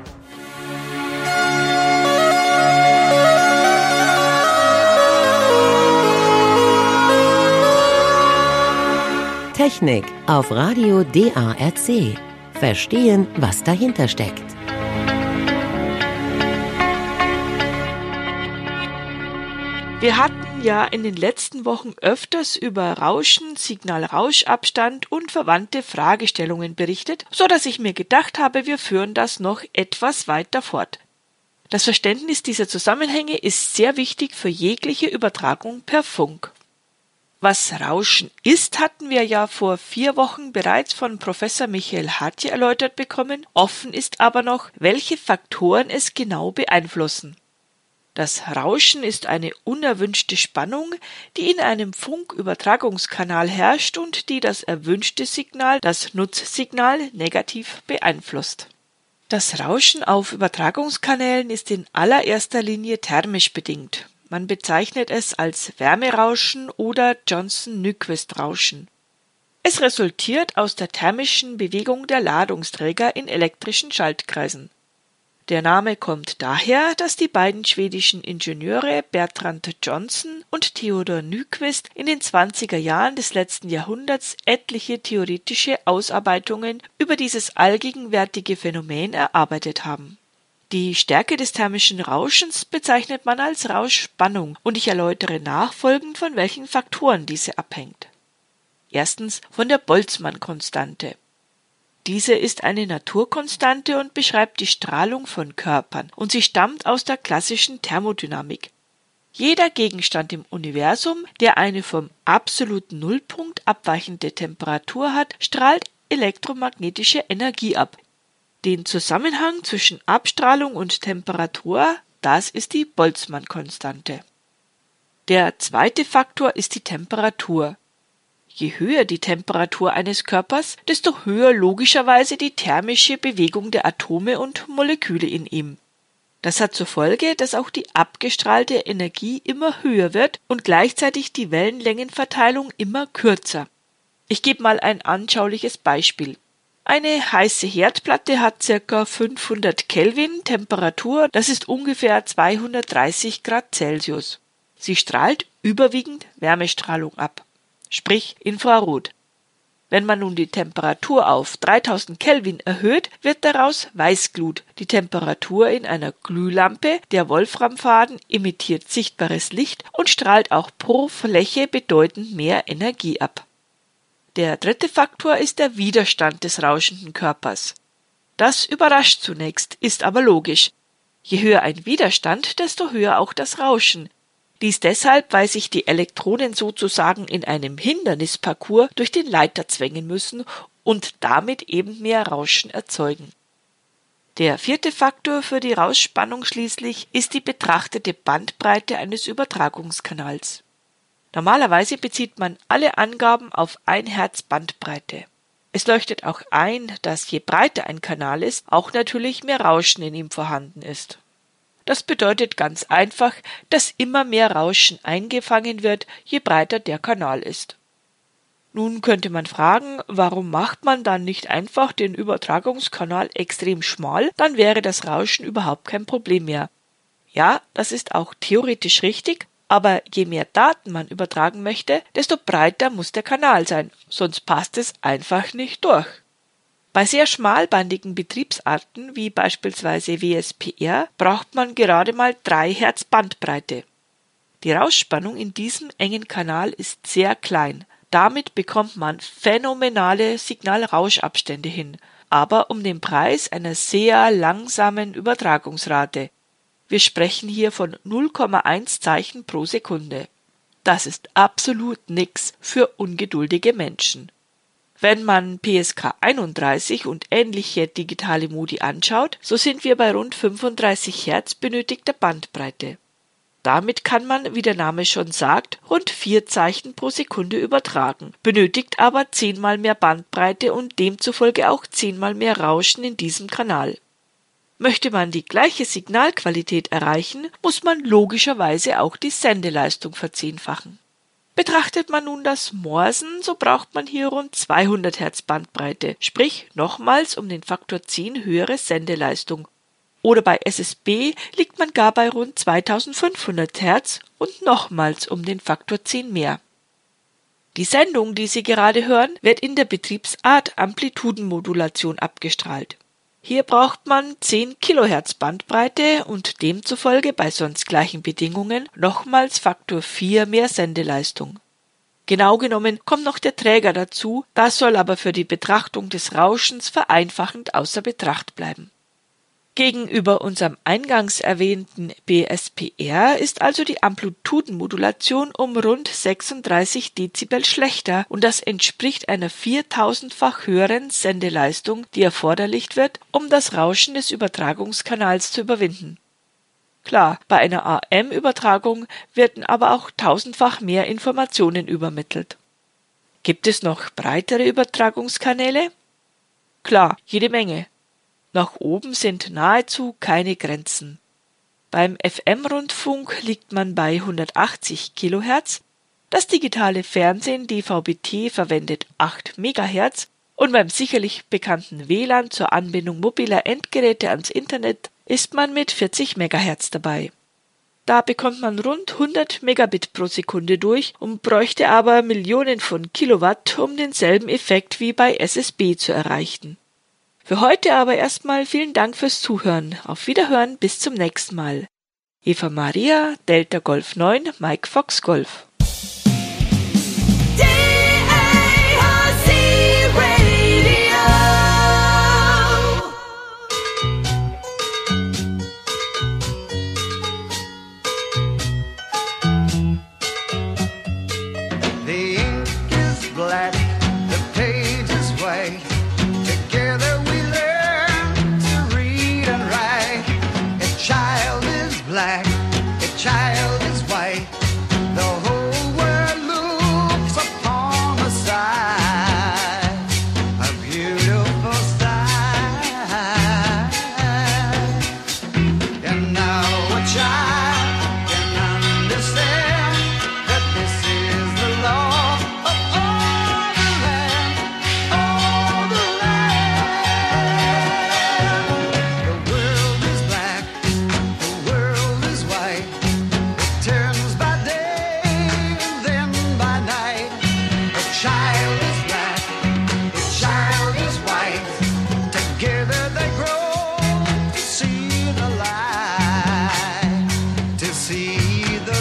Technik auf Radio D A R C. Verstehen, was dahinter steckt. Wir hatten ja in den letzten Wochen öfters über Rauschen, Signal-Rauschabstand und verwandte Fragestellungen berichtet, so dass ich mir gedacht habe, wir führen das noch etwas weiter fort. Das Verständnis dieser Zusammenhänge ist sehr wichtig für jegliche Übertragung per Funk. Was Rauschen ist, hatten wir ja vor vier Wochen bereits von Professor Michael Hartje erläutert bekommen. Offen ist aber noch, welche Faktoren es genau beeinflussen. Das Rauschen ist eine unerwünschte Spannung, die in einem Funkübertragungskanal herrscht und die das erwünschte Signal, das Nutzsignal, negativ beeinflusst. Das Rauschen auf Übertragungskanälen ist in allererster Linie thermisch bedingt. Man bezeichnet es als Wärmerauschen oder Johnson-Nyquist-Rauschen. Es resultiert aus der thermischen Bewegung der Ladungsträger in elektrischen Schaltkreisen. Der Name kommt daher, dass die beiden schwedischen Ingenieure Bertrand Johnson und Theodor Nyquist in den zwanziger Jahren des letzten Jahrhunderts etliche theoretische Ausarbeitungen über dieses allgegenwärtige Phänomen erarbeitet haben. Die Stärke des thermischen Rauschens bezeichnet man als Rauschspannung und ich erläutere nachfolgend, von welchen Faktoren diese abhängt. Erstens von der Boltzmann-Konstante. Diese ist eine Naturkonstante und beschreibt die Strahlung von Körpern, und sie stammt aus der klassischen Thermodynamik. Jeder Gegenstand im Universum, der eine vom absoluten Nullpunkt abweichende Temperatur hat, strahlt elektromagnetische Energie ab. Den Zusammenhang zwischen Abstrahlung und Temperatur, das ist die Boltzmann-Konstante. Der zweite Faktor ist die Temperatur. Je höher die Temperatur eines Körpers, desto höher logischerweise die thermische Bewegung der Atome und Moleküle in ihm. Das hat zur Folge, dass auch die abgestrahlte Energie immer höher wird und gleichzeitig die Wellenlängenverteilung immer kürzer. Ich gebe mal ein anschauliches Beispiel. Eine heiße Herdplatte hat ca. fünfhundert Kelvin Temperatur, das ist ungefähr zweihundertdreißig Grad Celsius. Sie strahlt überwiegend Wärmestrahlung ab, sprich Infrarot. Wenn man nun die Temperatur auf dreitausend Kelvin erhöht, wird daraus Weißglut. Die Temperatur in einer Glühlampe, der Wolframfaden, emittiert sichtbares Licht und strahlt auch pro Fläche bedeutend mehr Energie ab. Der dritte Faktor ist der Widerstand des rauschenden Körpers. Das überrascht zunächst, ist aber logisch. Je höher ein Widerstand, desto höher auch das Rauschen. Dies deshalb, weil sich die Elektronen sozusagen in einem Hindernisparcours durch den Leiter zwängen müssen und damit eben mehr Rauschen erzeugen. Der vierte Faktor für die Rauschspannung schließlich ist die betrachtete Bandbreite eines Übertragungskanals. Normalerweise bezieht man alle Angaben auf ein Hertz Bandbreite. Es leuchtet auch ein, dass je breiter ein Kanal ist, auch natürlich mehr Rauschen in ihm vorhanden ist. Das bedeutet ganz einfach, dass immer mehr Rauschen eingefangen wird, je breiter der Kanal ist. Nun könnte man fragen, warum macht man dann nicht einfach den Übertragungskanal extrem schmal, dann wäre das Rauschen überhaupt kein Problem mehr. Ja, das ist auch theoretisch richtig, aber je mehr Daten man übertragen möchte, desto breiter muss der Kanal sein, sonst passt es einfach nicht durch. Bei sehr schmalbandigen Betriebsarten wie beispielsweise W S P R braucht man gerade mal drei Hertz Bandbreite. Die Rauschspannung in diesem engen Kanal ist sehr klein. Damit bekommt man phänomenale Signalrauschabstände hin, aber um den Preis einer sehr langsamen Übertragungsrate. Wir sprechen hier von null Komma eins Zeichen pro Sekunde. Das ist absolut nix für ungeduldige Menschen. Wenn man P S K einunddreißig und ähnliche digitale Modi anschaut, so sind wir bei rund fünfunddreißig Hertz benötigter Bandbreite. Damit kann man, wie der Name schon sagt, rund vier Zeichen pro Sekunde übertragen, benötigt aber zehnmal mehr Bandbreite und demzufolge auch zehnmal mehr Rauschen in diesem Kanal. Möchte man die gleiche Signalqualität erreichen, muss man logischerweise auch die Sendeleistung verzehnfachen. Betrachtet man nun das Morsen, so braucht man hier rund zweihundert Hertz Bandbreite, sprich nochmals um den Faktor zehn höhere Sendeleistung. Oder bei S S B liegt man gar bei rund zweitausendfünfhundert Hertz und nochmals um den Faktor zehn mehr. Die Sendung, die Sie gerade hören, wird in der Betriebsart Amplitudenmodulation abgestrahlt. Hier braucht man zehn Kilohertz Bandbreite und demzufolge bei sonst gleichen Bedingungen nochmals Faktor vier mehr Sendeleistung. Genau genommen kommt noch der Träger dazu, das soll aber für die Betrachtung des Rauschens vereinfachend außer Betracht bleiben. Gegenüber unserem eingangs erwähnten B S P R ist also die Amplitudenmodulation um rund sechsunddreißig Dezibel schlechter und das entspricht einer viertausendfach höheren Sendeleistung, die erforderlich wird, um das Rauschen des Übertragungskanals zu überwinden. Klar, bei einer A M-Übertragung werden aber auch tausendfach mehr Informationen übermittelt. Gibt es noch breitere Übertragungskanäle? Klar, jede Menge. Nach oben sind nahezu keine Grenzen. Beim F M-Rundfunk liegt man bei hundertachtzig Kilohertz, das digitale Fernsehen D V B T verwendet acht Megahertz und beim sicherlich bekannten W L A N zur Anbindung mobiler Endgeräte ans Internet ist man mit vierzig Megahertz dabei. Da bekommt man rund hundert Megabit pro Sekunde durch und bräuchte aber Millionen von Kilowatt, um denselben Effekt wie bei S S B zu erreichen. Für heute aber erstmal vielen Dank fürs Zuhören. Auf Wiederhören, bis zum nächsten Mal. Eva Maria, Delta Golf neun, Mike Fox Golf. D A R C Radio. black, a child is white. The whole world looks upon a sight, a beautiful sight. And now a child can understand that this is the law of all the land, all the land. The world is black, the world is white. It turns by day and then by night. A child is black, a child is white. Together they grow to see the light, to see the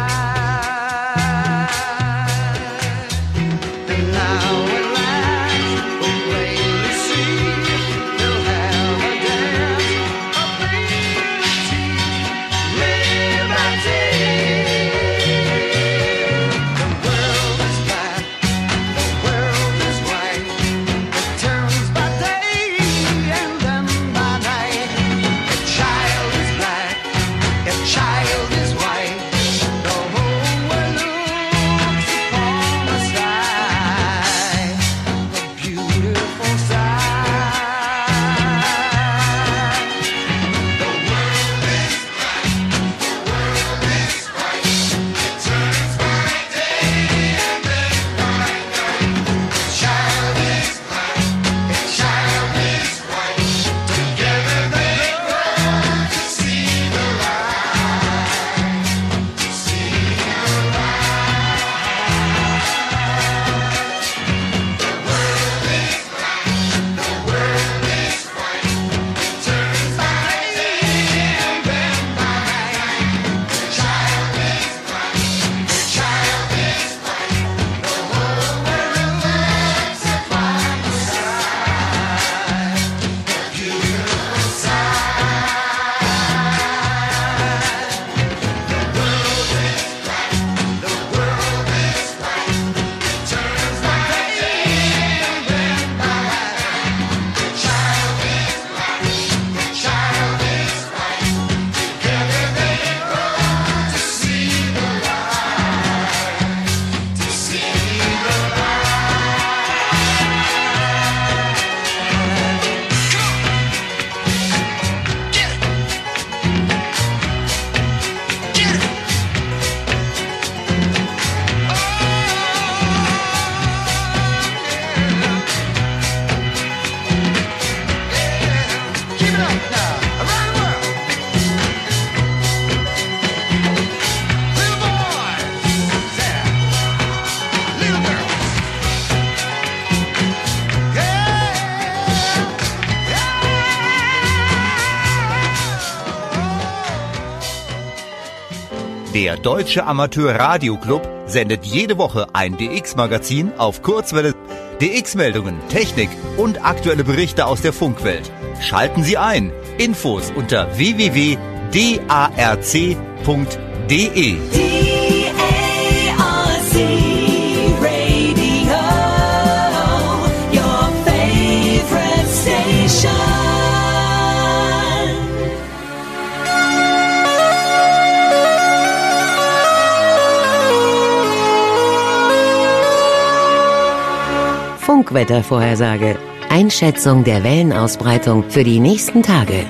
light. And now at last we plainly see they'll have a dance of liberty, liberty. The world is black, the world is white. It turns by day and then by night. A child is black, a child is white. The whole world looks upon a sight, a beautiful sight. The world is black, the world is white. It turns by day and then by night. A child is black, a child is white. Together they grow to see the light, to see the light. The world is black, the world is white. It turns by day and then by night. The child is black, the child is white. The whole world looks upon the sight, the beautiful sight. The world is black, the world is white. It turns by day and then by night. The child is black, the child is white. Together they grow to see the light, to see the Keep it up now, around the world. Little boys, there, little girls. Der Deutsche Amateur Radio Club sendet jede Woche ein D X-Magazin auf Kurzwelle. D X-Meldungen, Technik und aktuelle Berichte aus der Funkwelt. Schalten Sie ein. Infos unter w w w punkt d a r c punkt d e. D A R C Radio, your favorite station. Funkwettervorhersage. Einschätzung der Wellenausbreitung für die nächsten Tage.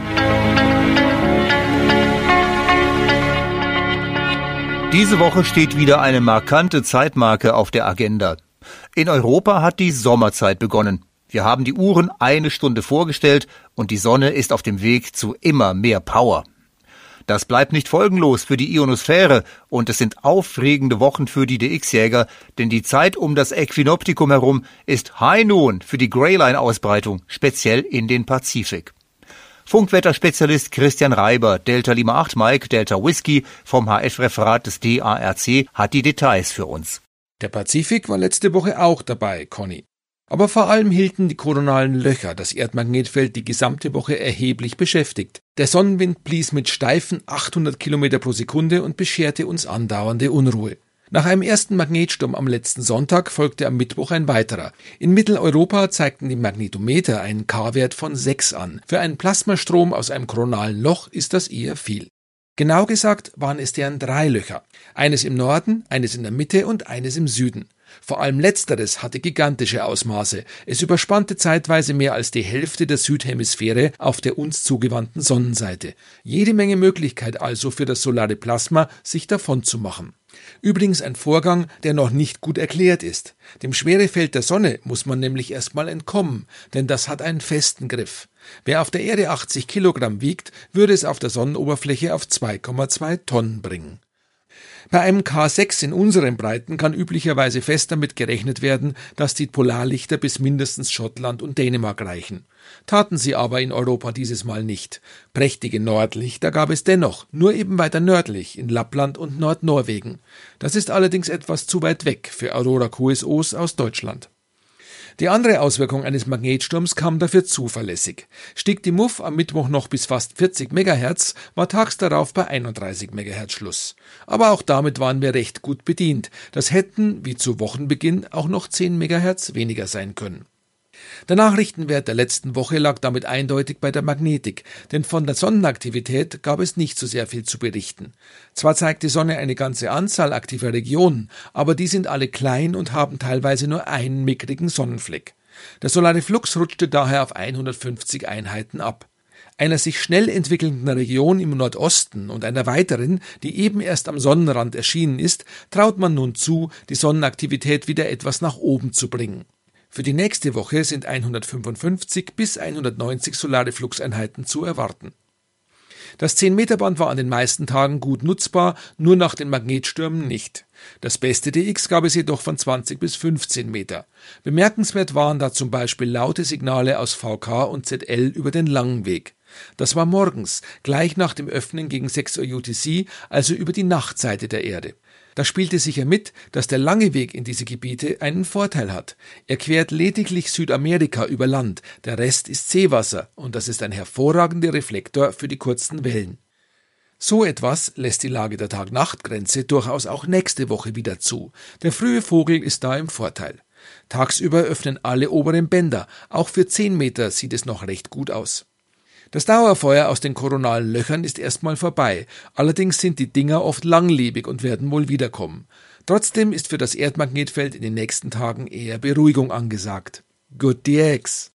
Diese Woche steht wieder eine markante Zeitmarke auf der Agenda. In Europa hat die Sommerzeit begonnen. Wir haben die Uhren eine Stunde vorgestellt und die Sonne ist auf dem Weg zu immer mehr Power. Das bleibt nicht folgenlos für die Ionosphäre und es sind aufregende Wochen für die D X-Jäger, denn die Zeit um das Äquinoptikum herum ist High Noon für die Greyline-Ausbreitung, speziell in den Pazifik. Funkwetterspezialist Christian Reiber, Delta Lima acht Mike, Delta Whisky vom H F-Referat des D A R C, hat die Details für uns. Der Pazifik war letzte Woche auch dabei, Conny. Aber vor allem hielten die koronalen Löcher das Erdmagnetfeld die gesamte Woche erheblich beschäftigt. Der Sonnenwind blies mit steifen achthundert Kilometer pro Sekunde und bescherte uns andauernde Unruhe. Nach einem ersten Magnetsturm am letzten Sonntag folgte am Mittwoch ein weiterer. In Mitteleuropa zeigten die Magnetometer einen K-Wert von sechs an. Für einen Plasmastrom aus einem koronalen Loch ist das eher viel. Genau gesagt waren es deren drei Löcher. Eines im Norden, eines in der Mitte und eines im Süden. Vor allem letzteres hatte gigantische Ausmaße. Es überspannte zeitweise mehr als die Hälfte der Südhemisphäre auf der uns zugewandten Sonnenseite. Jede Menge Möglichkeit also für das solare Plasma, sich davonzumachen. Übrigens ein Vorgang, der noch nicht gut erklärt ist. Dem Schwerefeld der Sonne muss man nämlich erstmal entkommen, denn das hat einen festen Griff. Wer auf der Erde achtzig Kilogramm wiegt, würde es auf der Sonnenoberfläche auf zwei Komma zwei Tonnen bringen. Bei einem K sechs in unseren Breiten kann üblicherweise fest damit gerechnet werden, dass die Polarlichter bis mindestens Schottland und Dänemark reichen. Taten sie aber in Europa dieses Mal nicht. Prächtige Nordlichter gab es dennoch, nur eben weiter nördlich, in Lappland und Nordnorwegen. Das ist allerdings etwas zu weit weg für Aurora-Q S Os aus Deutschland. Die andere Auswirkung eines Magnetsturms kam dafür zuverlässig. Stieg die Muff am Mittwoch noch bis fast vierzig Megahertz, war tags darauf bei einunddreißig Megahertz Schluss. Aber auch damit waren wir recht gut bedient. Das hätten, wie zu Wochenbeginn, auch noch zehn Megahertz weniger sein können. Der Nachrichtenwert der letzten Woche lag damit eindeutig bei der Magnetik, denn von der Sonnenaktivität gab es nicht so sehr viel zu berichten. Zwar zeigt die Sonne eine ganze Anzahl aktiver Regionen, aber die sind alle klein und haben teilweise nur einen mickrigen Sonnenfleck. Der solare Flux rutschte daher auf hundertfünfzig Einheiten ab. Einer sich schnell entwickelnden Region im Nordosten und einer weiteren, die eben erst am Sonnenrand erschienen ist, traut man nun zu, die Sonnenaktivität wieder etwas nach oben zu bringen. Für die nächste Woche sind hundertfünfundfünfzig bis hundertneunzig solare Fluxeinheiten zu erwarten. Das zehn Meter Band war an den meisten Tagen gut nutzbar, nur nach den Magnetstürmen nicht. Das beste D X gab es jedoch von zwanzig bis fünfzehn Meter. Bemerkenswert waren da zum Beispiel laute Signale aus V K und Z L über den langen Weg. Das war morgens, gleich nach dem Öffnen gegen sechs Uhr U T C, also über die Nachtseite der Erde. Da spielte sicher mit, dass der lange Weg in diese Gebiete einen Vorteil hat. Er quert lediglich Südamerika über Land, der Rest ist Seewasser und das ist ein hervorragender Reflektor für die kurzen Wellen. So etwas lässt die Lage der Tag-Nacht-Grenze durchaus auch nächste Woche wieder zu. Der frühe Vogel ist da im Vorteil. Tagsüber öffnen alle oberen Bänder, auch für zehn Meter sieht es noch recht gut aus. Das Dauerfeuer aus den koronalen Löchern ist erstmal vorbei, allerdings sind die Dinger oft langlebig und werden wohl wiederkommen. Trotzdem ist für das Erdmagnetfeld in den nächsten Tagen eher Beruhigung angesagt. Good D X!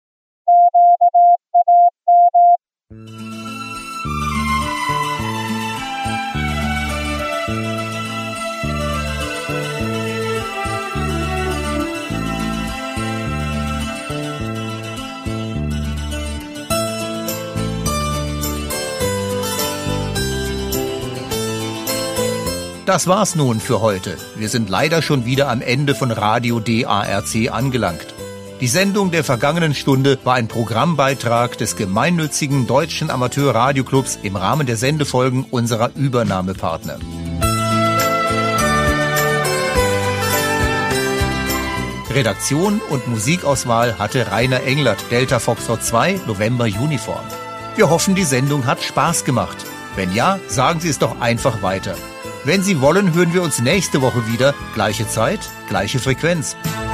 Das war's nun für heute. Wir sind leider schon wieder am Ende von Radio D A R C angelangt. Die Sendung der vergangenen Stunde war ein Programmbeitrag des gemeinnützigen Deutschen Amateurradioclubs im Rahmen der Sendefolgen unserer Übernahmepartner. Redaktion und Musikauswahl hatte Rainer Englert, Delta Foxtrot zwei, November Uniform. Wir hoffen, die Sendung hat Spaß gemacht. Wenn ja, sagen Sie es doch einfach weiter. Wenn Sie wollen, hören wir uns nächste Woche wieder. Gleiche Zeit, gleiche Frequenz.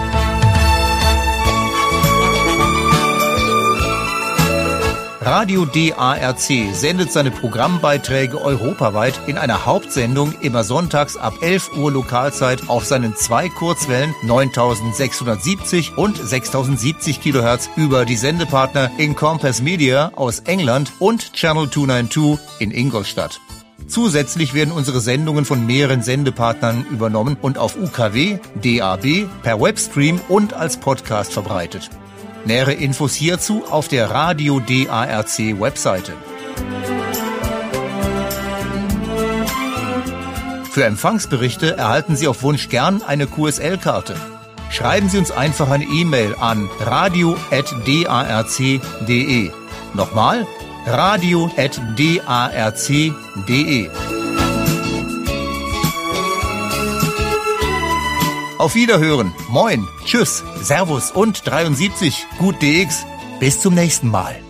Radio D A R C sendet seine Programmbeiträge europaweit in einer Hauptsendung immer sonntags ab elf Uhr Lokalzeit auf seinen zwei Kurzwellen neuntausendsechshundertsiebzig und sechstausendsiebzig Kilohertz über die Sendepartner Encompass Media aus England und Channel zweihunderzweiundneunzig in Ingolstadt. Zusätzlich werden unsere Sendungen von mehreren Sendepartnern übernommen und auf U K W, D A B, per Webstream und als Podcast verbreitet. Nähere Infos hierzu auf der Radio D A R C Webseite. Für Empfangsberichte erhalten Sie auf Wunsch gern eine Q S L-Karte. Schreiben Sie uns einfach eine E-Mail an radio at d a r c punkt d e. Nochmal, radio at d a r c punkt d e. Auf Wiederhören, moin, tschüss, servus und dreiundsiebzig, gut D X. Bis zum nächsten Mal.